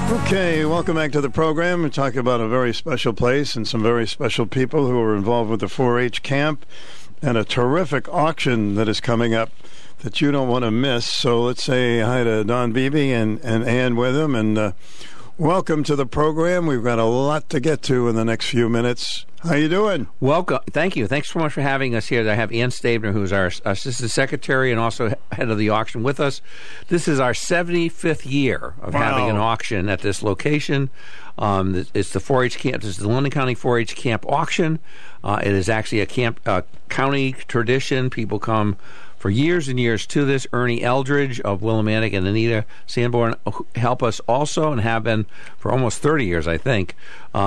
Okay, welcome back to the program. We're talking about a very special place and some very special people who are involved with the 4-H camp and a terrific auction that is coming up that you don't want to miss. So let's say hi to Don Beebe and Ann Witham, and welcome to the program. We've got a lot to get to in the next few minutes. How you doing? Welcome. Thank you. Thanks so much for having us here. I have Ann Stabner, who's our Assistant Secretary and also head of the auction with us. This is our 75th year of having an auction at this location. It's the 4-H camp. This is the London County 4-H camp auction. It is actually a county tradition. People come for years and years to this. Ernie Eldridge of Willimantic and Anita Sanborn help us also and have been for almost 30 years, I think.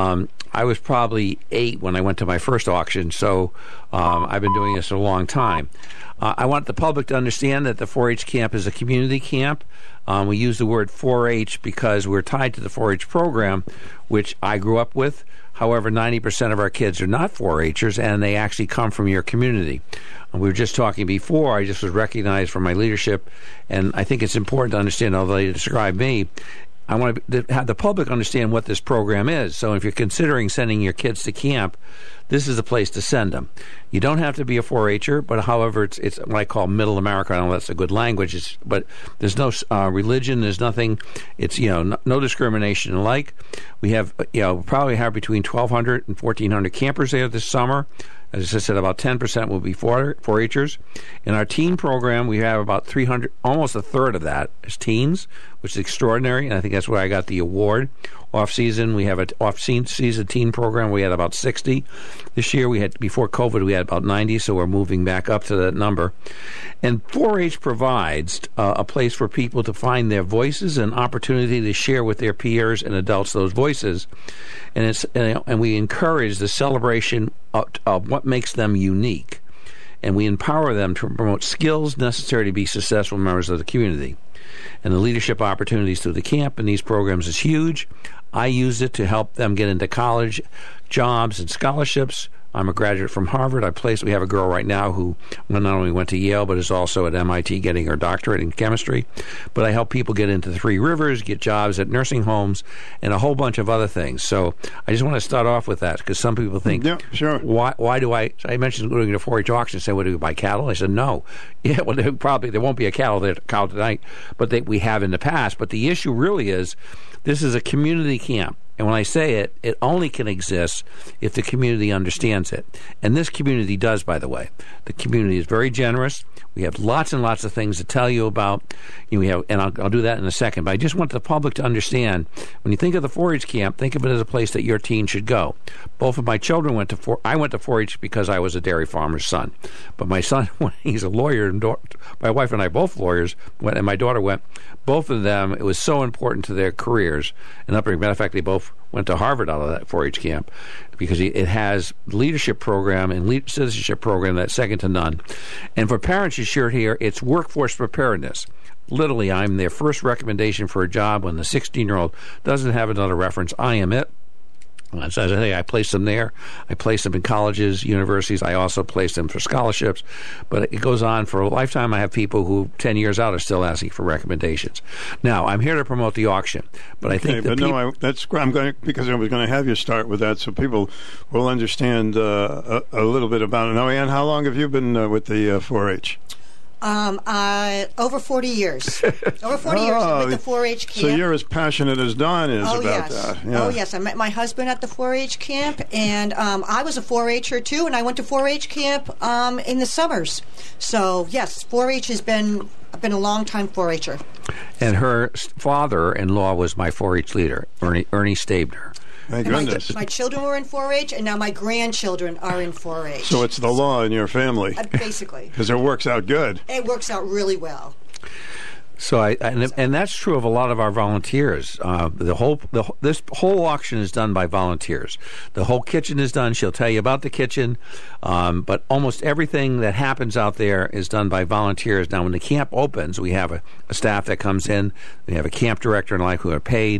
I was probably 8 when I went to my first auction, so I've been doing this a long time. I want the public to understand that the 4-H camp is a community camp. We use the word 4-H because we're tied to the 4-H program, which I grew up with. However, 90% of our kids are not 4-Hers, and they actually come from your community. We were just talking before, I just was recognized for my leadership, and I think it's important to understand, although they describe me, I want to have the public understand what this program is. So if you're considering sending your kids to camp, this is the place to send them. You don't have to be a 4-Her, but however, it's what I call middle America. I know that's a good language, but there's no religion, there's nothing. It's, no discrimination alike. We have, probably have between 1,200 and 1,400 campers there this summer. As I said, about 10% will be 4-Hers. In our teen program, we have about 300, almost a third of that is teens, which is extraordinary, and I think that's where I got the award. Off-season, we have an off-season teen program. We had about 60. This year, before COVID, we had about 90, so we're moving back up to that number. And 4-H provides a place for people to find their voices and opportunity to share with their peers and adults those voices. And we encourage the celebration of what makes them unique. And we empower them to promote skills necessary to be successful members of the community. And the leadership opportunities through the camp and these programs is huge. I use it to help them get into college, jobs, and scholarships. I'm a graduate from Harvard. We have a girl right now who not only went to Yale, but is also at MIT getting her doctorate in chemistry. But I help people get into the Three Rivers, get jobs at nursing homes, and a whole bunch of other things. So I just want to start off with that because some people think, yeah, sure. Why do I mentioned going to a 4-H auction and say, what, do we buy cattle? I said, no. Yeah, well, there won't be a cow tonight, but we have in the past. But the issue really is this is a community camp. And when I say it, it only can exist if the community understands it. And this community does, by the way. The community is very generous. We have lots and lots of things to tell you about. And I'll do that in a second. But I just want the public to understand, when you think of the 4-H camp, think of it as a place that your teen should go. Both of my children went to 4-H. I went to 4-H because I was a dairy farmer's son. But my son, he's a lawyer, and my wife and I both lawyers, and my daughter went. Both of them, it was so important to their careers. And matter of fact, they both went to Harvard out of that 4-H camp because it has leadership program and citizenship program that's second to none. And for parents, you should hear it's workforce preparedness. Literally, I'm their first recommendation for a job when the 16-year-old doesn't have another reference. I am it. As I say, I place them there. I place them in colleges, universities. I also place them for scholarships. But it goes on for a lifetime. I have people who 10 years out are still asking for recommendations. Now, I'm here to promote the auction, but I think because I was going to have you start with that so people will understand a little bit about it. Now, Ann, how long have you been with the 4-H? Over 40 years. Over 40 years with the 4-H camp. So you're as passionate as Don is about that. Yeah. Oh, yes. I met my husband at the 4-H camp, and I was a 4-Her too, and I went to 4-H camp in the summers. So, yes, 4-H has been a long-time 4-Her. And her father-in-law was my 4-H leader, Ernie Stabner. Thank goodness. My children were in 4-H, and now my grandchildren are in 4-H. So it's the law in your family. Basically. Because it works out good. It works out really well. So and that's true of a lot of our volunteers. This whole auction is done by volunteers. The whole kitchen is done. She'll tell you about the kitchen, but almost everything that happens out there is done by volunteers. Now, when the camp opens, we have a staff that comes in. We have a camp director and who are paid.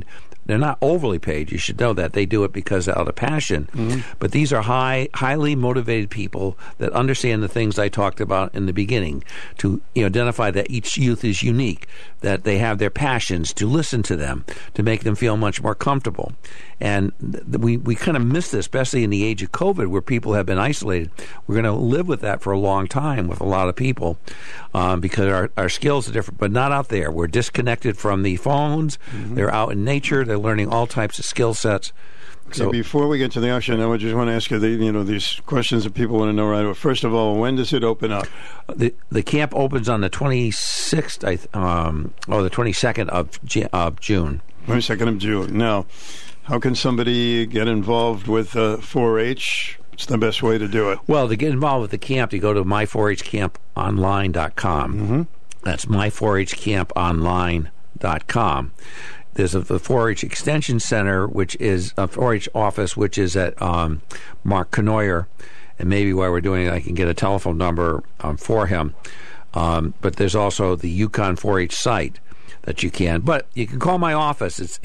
they're not overly paid. You should know that. They do it because out of passion. But these are highly motivated people that understand the things I talked about in the beginning, to identify that each youth is unique, that they have their passions, to listen to them, to make them feel much more comfortable. And we kind of miss this, especially in the age of COVID, where people have been isolated. We're going to live with that for a long time with a lot of people, because our skills are different, but not out there. We're disconnected from the phones. They're out in nature. They're learning all types of skill sets. So before we get to the auction, I just want to ask you, these questions that people want to know right away. First of all, when does it open up? The camp opens on the 26th, the 22nd of June. 22nd of June. Now, how can somebody get involved with 4-H? What's the best way to do it? Well, to get involved with the camp, you go to my4hcamponline.com. That's my4hcamponline.com. There's the 4-H Extension Center, which is a 4-H office, which is at Mark Knoyer. And maybe while we're doing it, I can get a telephone number for him. But there's also the Yukon 4-H site that you can. But you can call my office. It's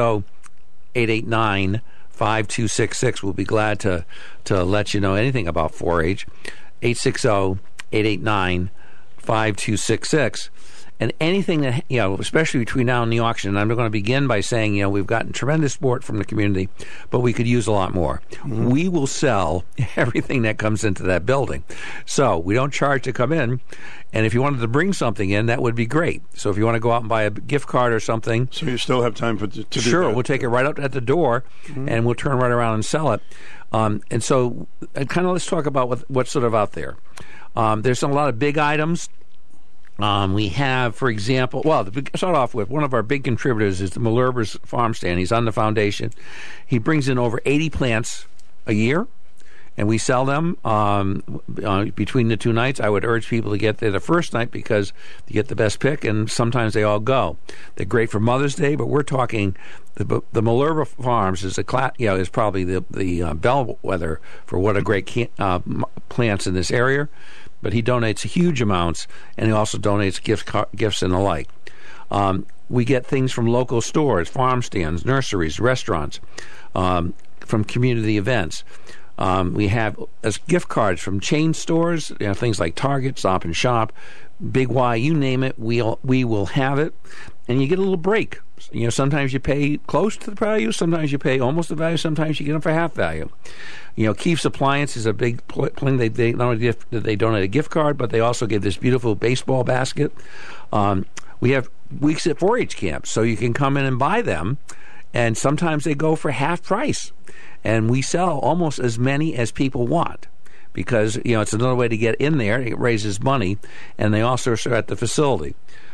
860-889-5266. We'll be glad to let you know anything about 4-H. 860-889-5266. And anything that, especially between now and the auction, and I'm going to begin by saying, we've gotten tremendous support from the community, but we could use a lot more. We will sell everything that comes into that building. So we don't charge to come in. And if you wanted to bring something in, that would be great. So if you want to go out and buy a gift card or something. So you still have time to do that? Sure. We'll take it right up at the door, and we'll turn right around and sell it. And so kind of let's talk about what's sort of out there. There's a lot of big items. We have, for example, to start off with, one of our big contributors is the Malerba's Farm Stand. He's on the foundation. He brings in over 80 plants a year, and we sell them between the two nights. I would urge people to get there the first night because you get the best pick, and sometimes they all go. They're great for Mother's Day, but we're talking the Malerba Farms is is probably the bellwether for what a great plants in this area. But he donates huge amounts, and he also donates gifts and the like. We get things from local stores, farm stands, nurseries, restaurants, from community events. We have gift cards from chain stores, things like Target, Stop and Shop, Big Y, you name it, we will have it. And you get a little break. Sometimes you pay close to the value, sometimes you pay almost the value, sometimes you get them for half value. Keef's Appliance is a big thing. They not only did they donate a gift card, but they also give this beautiful baseball basket. We have weeks at 4-H camps, so you can come in and buy them, and sometimes they go for half price. And we sell almost as many as people want, because it's another way to get in there. It raises money, and they also are at the facility.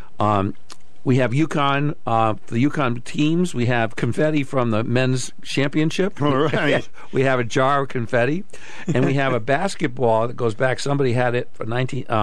We have Yukon, the Yukon teams. We have confetti from the men's championship. All right. We have a jar of confetti, and we have a basketball that goes back. Somebody had it for the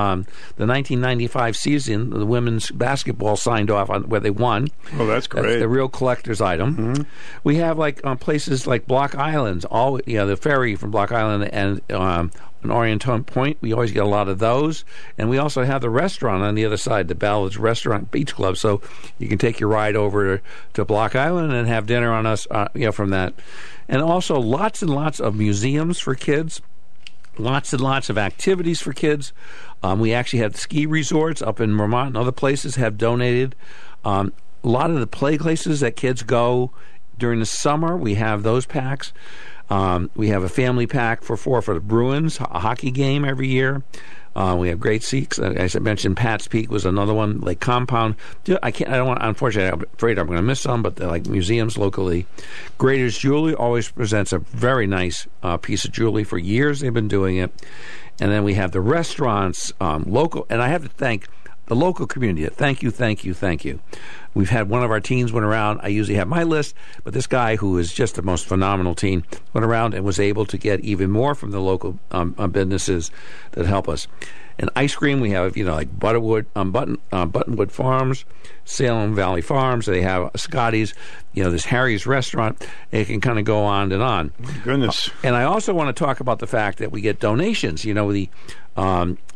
1995 season. The women's basketball signed off on where they won. Oh, that's great. That's the real collector's item. We have places like Block Islands, the ferry from Block Island and an Oriental Point. We always get a lot of those. And we also have the restaurant on the other side, the Ballard's Restaurant Beach Club. So you can take your ride over to Block Island and have dinner on us, from that. And also lots and lots of museums for kids. Lots and lots of activities for kids. We actually have ski resorts up in Vermont and other places have donated. A lot of the play places that kids go during the summer, we have those packs. We have a family pack for the Bruins, a hockey game every year. We have great seats. As I mentioned, Pat's Peak was another one, like Compound. Unfortunately, I'm afraid I'm going to miss some, but they're like museums locally. Grader's Jewelry always presents a very nice piece of jewelry. For years they've been doing it. And then we have the restaurants, local, and I have to thank the local community. Thank you, thank you, thank you. We've had one of our teens went around. I usually have my list, but this guy, who is just the most phenomenal teen, went around and was able to get even more from the local businesses that help us. And ice cream, we have, like Buttonwood Farms, Salem Valley Farms. They have Scotty's, this Harry's restaurant. It can kind of go on and on. Goodness. And I also want to talk about the fact that we get donations.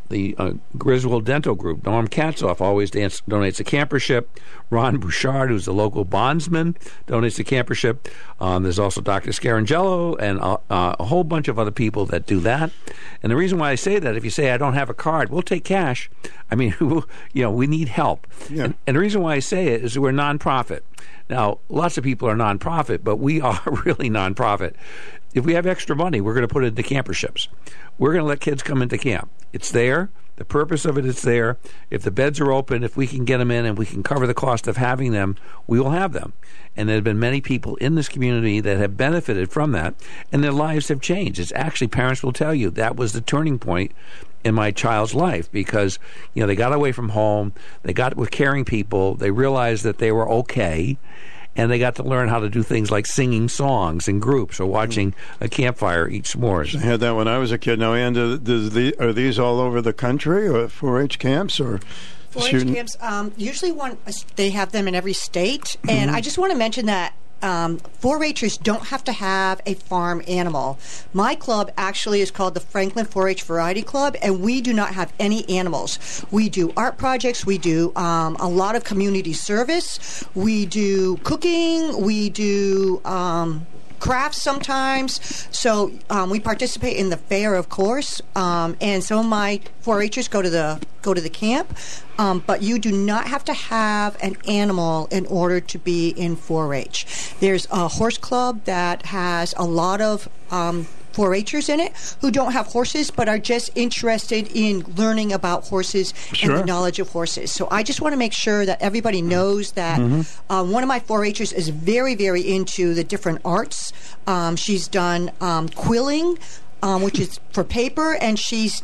Griswold Dental Group. Norm Katzoff always donates a campership. Ron Bouchard, who's the local bondsman, donates a campership. There's also Dr. Scarangello and a whole bunch of other people that do that. And the reason why I say that, if you say I don't have a card, we'll take cash. I mean, we need help. Yeah. And the reason why I say it is we're nonprofit. Now, lots of people are nonprofit, but we are really nonprofit. If we have extra money, we're going to put it into camperships. We're going to let kids come into camp. It's there. The purpose of it is there. If the beds are open, if we can get them in and we can cover the cost of having them, we will have them. And there have been many people in this community that have benefited from that, and their lives have changed. It's actually, parents will tell you, that was the turning point in my child's life, because they got away from home, they got with caring people, they realized that they were okay, and they got to learn how to do things like singing songs in groups or watching a campfire eat s'mores. I had that when I was a kid. Now, Ann, are these all over the country, or 4-H camps, or 4-H camps? Usually, they have them in every state, and I just want to mention that 4-Hers don't have to have a farm animal. My club actually is called the Franklin 4-H Variety Club, and we do not have any animals. We do art projects. We do a lot of community service. We do cooking. We do crafts sometimes. So we participate in the fair, of course, and some of my 4-Hers go to the camp. But you do not have to have an animal in order to be in 4-H. There's a horse club that has a lot of 4-Hers in it who don't have horses but are just interested in learning about horses and the knowledge of horses. So I just want to make sure that everybody knows that one of my 4-Hers is very, very into the different arts. She's done quilling, which is for paper, and she's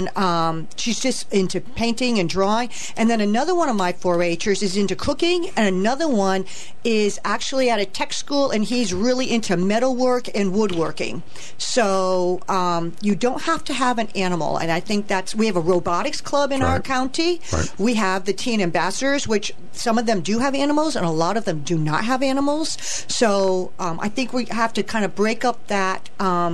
just into painting and drawing. And then another one of my 4-Hers is into cooking, and another one is actually at a tech school, and he's really into metalwork and woodworking. So you don't have to have an animal, and I think we have a robotics club in our county. Right. We have the teen ambassadors, which some of them do have animals, and a lot of them do not have animals. So I think we have to kind of break up that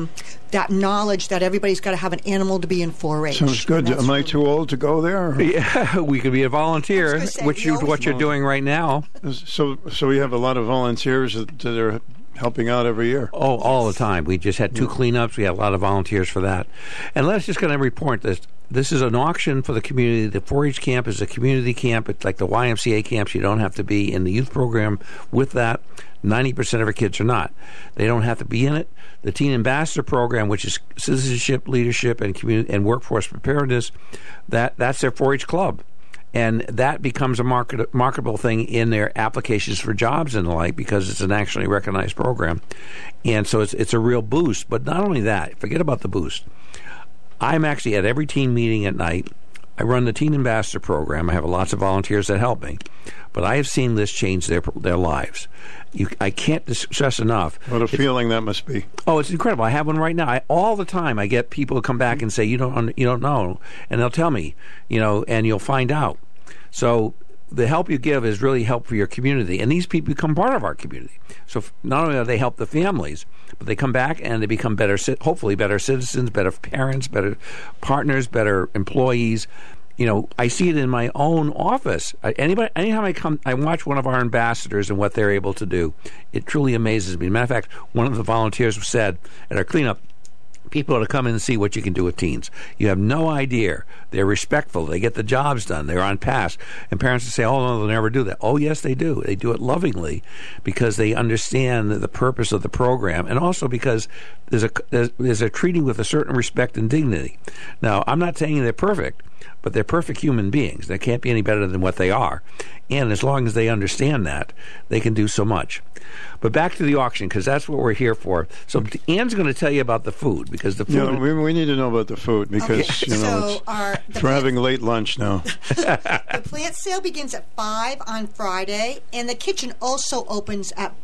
knowledge that everybody's got to have an animal to be in 4-H. Sounds good. Am I too old to go there? Yeah, we could be a volunteer, what you're doing right now. So we have a lot of volunteers that are helping out every year. Oh, all the time. We just had 2 cleanups. We had a lot of volunteers for that. And let's just kind of report this. This is an auction for the community. The 4-H camp is a community camp. It's like the YMCA camps. You don't have to be in the youth program with that. 90% of our kids are not. They don't have to be in it. The Teen Ambassador Program, which is citizenship, leadership, and community and workforce preparedness, that's their 4-H club. And that becomes a marketable thing in their applications for jobs and the like, because it's an actually recognized program. And so it's a real boost. But not only that, forget about the boost. I'm actually at every teen meeting at night. I run the Teen Ambassador Program. I have lots of volunteers that help me. But I have seen this change their lives. I can't stress enough. What a feeling that must be. Oh, it's incredible. I have one right now. All the time I get people who come back and say, you don't know. And they'll tell me, and you'll find out. So the help you give is really help for your community. And these people become part of our community. So not only do they help the families, but they come back and they become hopefully better citizens, better parents, better partners, better employees. I see it in my own office. Anytime I come, I watch one of our ambassadors and what they're able to do. It truly amazes me. As a matter of fact, one of the volunteers said at our cleanup, people ought to come in and see what you can do with teens. You have no idea. They're respectful. They get the jobs done. They're on task. And parents will say, oh, no, they'll never do that. Oh, yes, they do. They do it lovingly because they understand the purpose of the program, and also because there's a treating with a certain respect and dignity. Now, I'm not saying they're perfect, but they're perfect human beings. They can't be any better than what they are. And as long as they understand that, they can do so much. But back to the auction, because that's what we're here for. So Ann's going to tell you about the food, because the food... Yeah, we need to know about the food, because, we're having late lunch now. The plant sale begins at 5 on Friday, and the kitchen also opens at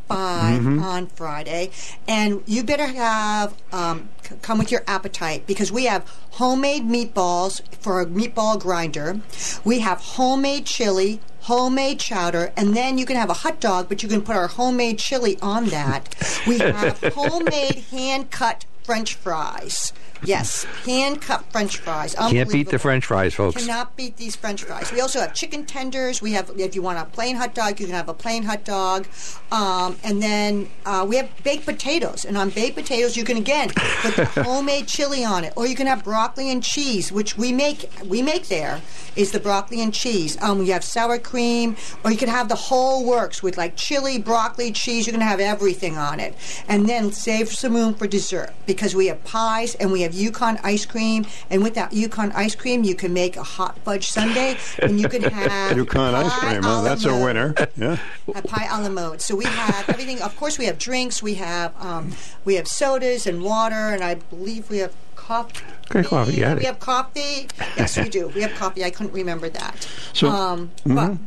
5 on Friday. And you better have... come with your appetite, because we have homemade meatballs for a meatball grinder. We have homemade chili, homemade chowder, and then you can have a hot dog, but you can put our homemade chili on that. We have homemade hand-cut French fries. Yes, hand-cut French fries. Can't beat the French fries, folks. Cannot beat these French fries. We also have chicken tenders. We have, if you want a plain hot dog, you can have a plain hot dog. And then we have baked potatoes. And on baked potatoes, you can, again, put the homemade chili on it. Or you can have broccoli and cheese, which we make there, is the broccoli and cheese. We have sour cream. Or you can have the whole works with, like, chili, broccoli, cheese. You can have everything on it. And then save some room for dessert, because we have pies and we have Yukon ice cream, and with that Yukon ice cream, you can make a hot fudge sundae, and you can have Yukon ice cream. Huh? That's a winner. Yeah, a pie a la mode. So we have everything. Of course, we have drinks. We have sodas and water, and I believe we have coffee. Okay, coffee. Yeah, we have coffee. Yes, we do. We have coffee. I couldn't remember that. So, but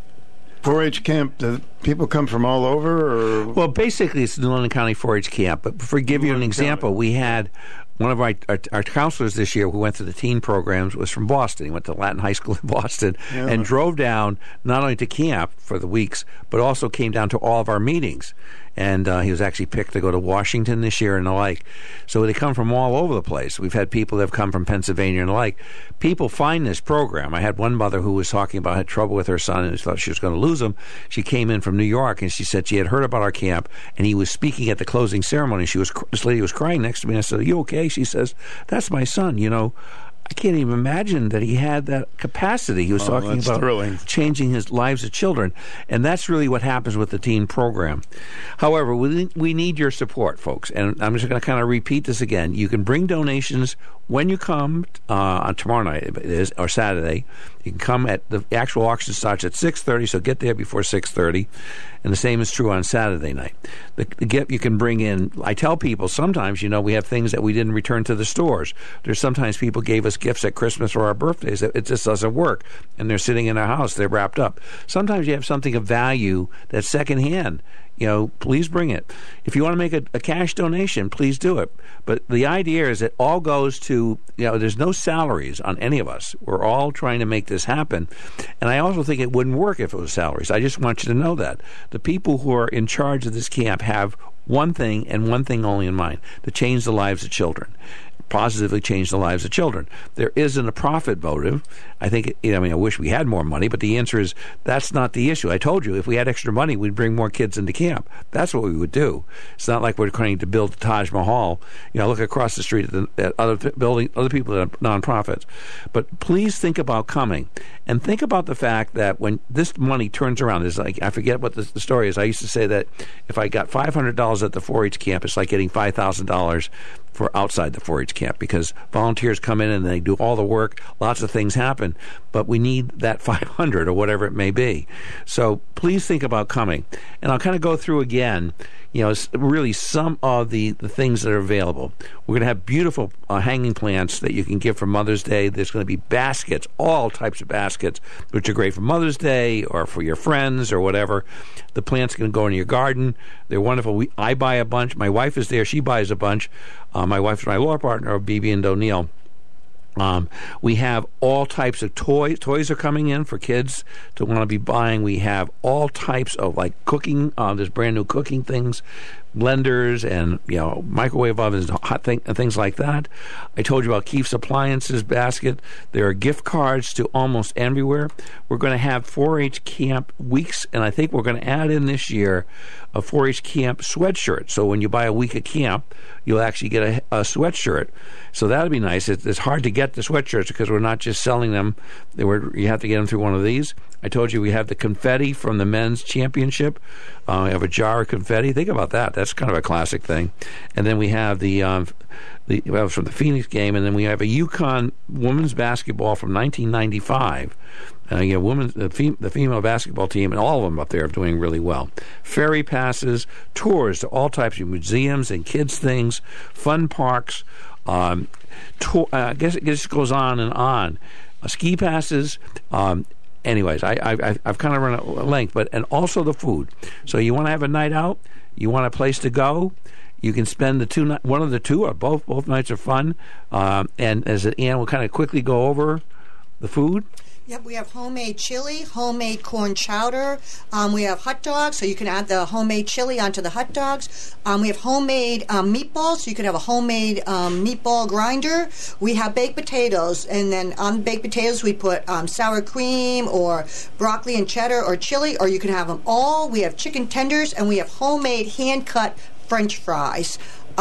4-H camp, do people come from all over? Or? Well, basically, it's the London County 4-H camp. But for give you an example, we had one of our counselors this year who went through the teen programs was from Boston. He went to Latin High School in Boston and drove down not only to camp for the weeks, but also came down to all of our meetings. And he was actually picked to go to Washington this year and the like. So they come from all over the place. We've had people that have come from Pennsylvania and the like. People find this program. I had one mother who was talking about had trouble with her son and thought she was going to lose him. She came in from New York and she said she had heard about our camp and he was speaking at the closing ceremony. This lady was crying next to me and I said, "Are you okay?" She says, "That's my son, you know." I can't even imagine that he had that capacity. He was talking about changing his lives of children. And that's really what happens with the teen program. However, we need your support, folks. And I'm just going to kind of repeat this again. You can bring donations when you come on tomorrow night, it is, or Saturday. You can come at the actual auction starts at 6:30, so get there before 6:30. And the same is true on Saturday night. The gift you can bring in, I tell people sometimes, we have things that we didn't return to the stores. There's sometimes people gave us gifts at Christmas or our birthdays. It just doesn't work. And they're sitting in our house. They're wrapped up. Sometimes you have something of value that's secondhand. Please bring it. If you want to make a cash donation, please do it. But the idea is it all goes to, there's no salaries on any of us. We're all trying to make this happen. And I also think it wouldn't work if it was salaries. I just want you to know that. The people who are in charge of this camp have one thing and one thing only in mind, to change the lives of children. Positively change the lives of children. There isn't a profit motive. I think, I wish we had more money, but the answer is that's not the issue. I told you, if we had extra money, we'd bring more kids into camp. That's what we would do. It's not like we're trying to build the Taj Mahal. Look across the street at other people that are nonprofits. But please think about coming, and think about the fact that when this money turns around, is like, I forget what the story is. I used to say that if I got $500 at the 4-H camp, it's like getting $5,000 for outside the 4-H camp, because volunteers come in and they do all the work. Lots of things happen, but we need that 500 or whatever it may be. So please think about coming. And I'll kind of go through again, really some of the things that are available. We're going to have beautiful hanging plants that you can give for Mother's Day. There's going to be baskets, all types of baskets, which are great for Mother's Day or for your friends or whatever. The plants can go in your garden. They're wonderful. I buy a bunch. My wife is there. She buys a bunch. My wife is my law partner, Bibi and O'Neill. We have all types of toys. Toys are coming in for kids to want to be buying. We have all types of cooking. There's brand new cooking things, blenders and microwave ovens, hot things like that. I told you about Keefe's Appliances basket. There are gift cards to almost everywhere. We're going to have 4-H camp weeks, and I think we're going to add in this year a 4-H camp sweatshirt. So when you buy a week of camp, you'll actually get a sweatshirt. So that'll be nice. It's hard to get the sweatshirts because we're not just selling them. You have to get them through one of these. I told you we have the confetti from the men's championship. We have a jar of confetti. Think about that. That's kind of a classic thing. And then we have from the Phoenix game, and then we have a Yukon women's basketball from 1995. The female basketball team, and all of them up there are doing really well. Ferry passes, tours to all types of museums and kids' things, fun parks. I guess it just goes on and on. Ski passes. Anyways, I've kind of run a length, and also the food. So you want to have a night out, you want a place to go, you can spend one of the two, or both nights are fun. And as Ann will kind of quickly go over the food. Yep, we have homemade chili, homemade corn chowder. We have hot dogs, so you can add the homemade chili onto the hot dogs. We have homemade meatballs, so you can have a homemade meatball grinder. We have baked potatoes, and then on baked potatoes we put sour cream or broccoli and cheddar or chili, or you can have them all. We have chicken tenders, and we have homemade hand-cut French fries.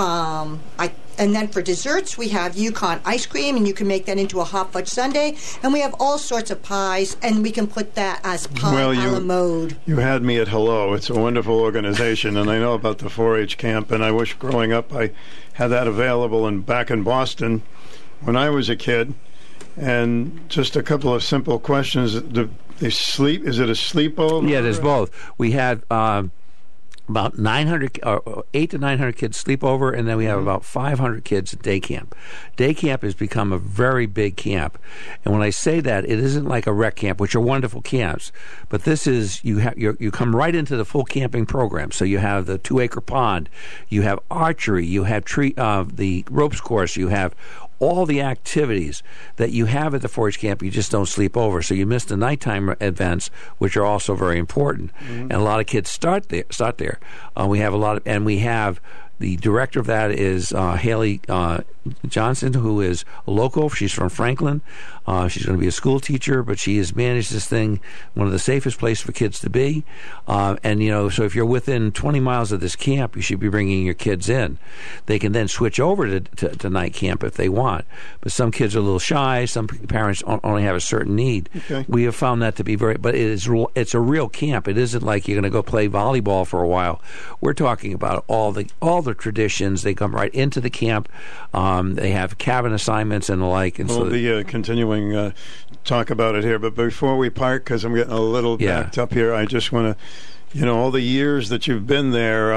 And then for desserts, we have Yukon ice cream, and you can make that into a hot fudge sundae. And we have all sorts of pies, and we can put that as pie a la mode. You had me at hello. It's a wonderful organization, and I know about the 4-H camp, and I wish growing up I had that available back in Boston when I was a kid. And just a couple of simple questions. They sleep? Is it a sleepover? Yeah, there's both. We had about 8 to 900 kids sleep over, and then we have about 500 kids at day camp. Day camp has become a very big camp, and when I say that, it isn't like a rec camp, which are wonderful camps, but this is you come right into the full camping program. So you have the 2-acre pond, you have archery, you have the ropes course, you have all the activities that you have at the 4-H camp. You just don't sleep over, so you miss the nighttime events, which are also very important. And a lot of kids start there. We have a lot of, and we have the director of that is Haley Johnson, who is local. She's from Franklin. She's going to be a school teacher, but she has managed this thing, one of the safest places for kids to be. And, so if you're within 20 miles of this camp, you should be bringing your kids in. They can then switch over to night camp if they want. But some kids are a little shy. Some parents only have a certain need. Okay. We have found that to be but it's a real camp. It isn't like you're going to go play volleyball for a while. We're talking about all the traditions. They come right into the camp. They have cabin assignments and the like. And we'll be continuing talk about it here, but before we part, because I'm getting a little backed up here, I just want to, all the years that you've been there,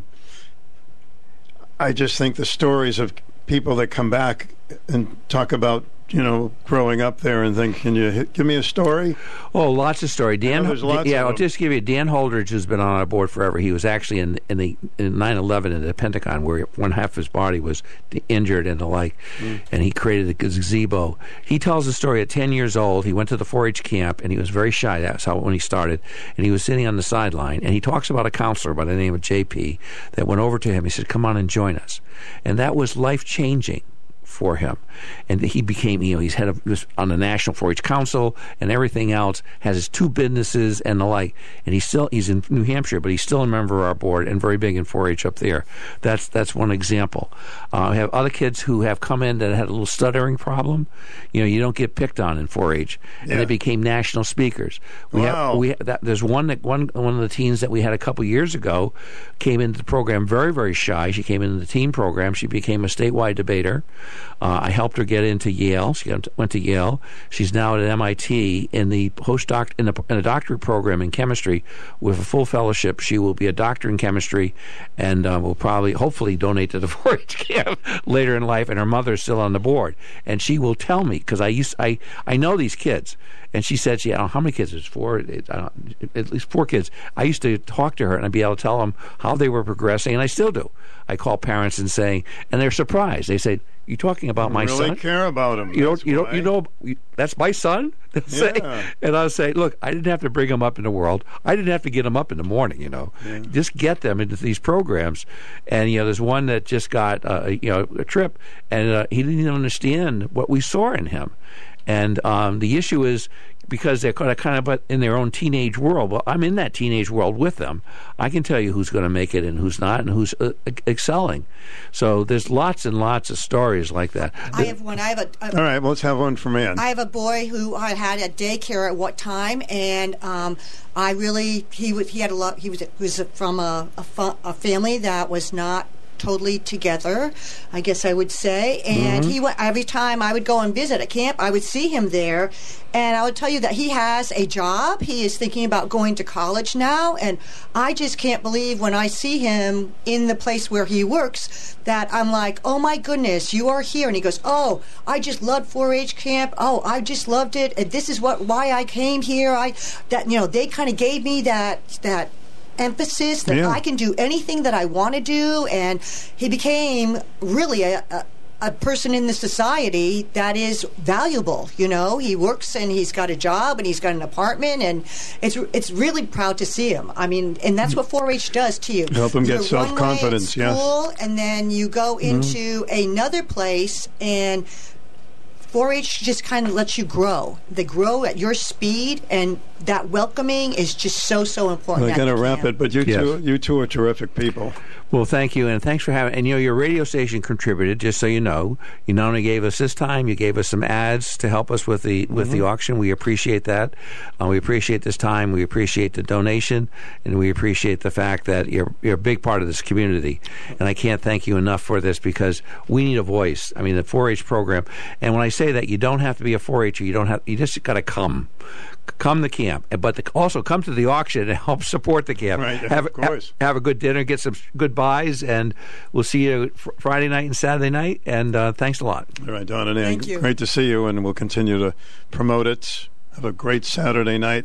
I just think the stories of people that come back and talk about growing up there and think, can you give me a story? Oh, lots of story. I'll just give you Dan Holdridge, who's been on our board forever. He was actually in 9/11 in the Pentagon, where one half of his body was injured and the like, and he created a gazebo. He tells the story at 10 years old. He went to the 4-H camp, and he was very shy. That's when he started, and he was sitting on the sideline, and he talks about a counselor by the name of JP that went over to him. He said, "Come on and join us," and that was life-changing for him. And he became, he's head of on the National 4-H Council and everything else, has his 2 businesses and the like, and he's in New Hampshire, but he's still a member of our board and very big in 4-H up there. That's one example. We have other kids who have come in that had a little stuttering problem. You don't get picked on in 4-H, and they became national speakers. There's one of the teens that we had a couple years ago came into the program very, very shy. She came into the teen program. She became a statewide debater. I helped her get into Yale. She went to Yale. She's now at MIT in the in a doctorate program in chemistry with a full fellowship. She will be a doctor in chemistry, and will hopefully donate to the 4-H camp later in life. And her mother is still on the board, and she will tell me, because I know these kids. And she said, how many kids? It's 4, at least 4 kids. I used to talk to her, and I'd be able to tell them how they were progressing, and I still do. I call parents and they're surprised. They say, "You talking about my son? Really care about him? That's my son." And I'll say, "Look, I didn't have to bring him up in the world. I didn't have to get him up in the morning. Just get them into these programs." And there's one that just got a trip, and he didn't even understand what we saw in him. And the issue is, because they're kind of in their own teenage world. Well, I'm in that teenage world with them. I can tell you who's going to make it and who's not and who's excelling. So there's lots and lots of stories like that. I have one. All right, let's have one from Ann. I have a boy who I had at daycare at what time, and he had a lot. He was from a family that was not totally together, I guess I would say. And he went every time I would go and visit at camp, I would see him there, and I would tell you that he has a job. He is thinking about going to college now, and I just can't believe when I see him in the place where he works that I'm like, "Oh my goodness, you are here." And he goes, "Oh, I just loved 4-H camp. Oh, I just loved it. And this is why I came here. They kind of gave me that emphasis that I can do anything that I want to do." And he became really a person in the society that is valuable. You know, he works and he's got a job and he's got an apartment, and it's really proud to see him. I mean, and that's what 4-H does to you. Help him get self-confidence. Yes. And then you go into another place, and 4-H just kind of lets you grow. They grow at your speed, and that welcoming is just so important. They're going to wrap it, but you two are terrific people. Well, thank you, and thanks for having. And your radio station contributed. Just so you know, you not only gave us this time, you gave us some ads to help us with the auction. We appreciate that. We appreciate this time. We appreciate the donation, and we appreciate the fact that you're a big part of this community. And I can't thank you enough for this, because we need a voice. I mean, the 4-H program. And when I say that, you don't have to be a 4-Her. You just got to come to camp, but also come to the auction and help support the camp. Right, of course. Have a good dinner, get some good buys, and we'll see you Friday night and Saturday night. And thanks a lot. All right, Don and Ann, thank you. Great to see you, and we'll continue to promote it. Have a great Saturday night.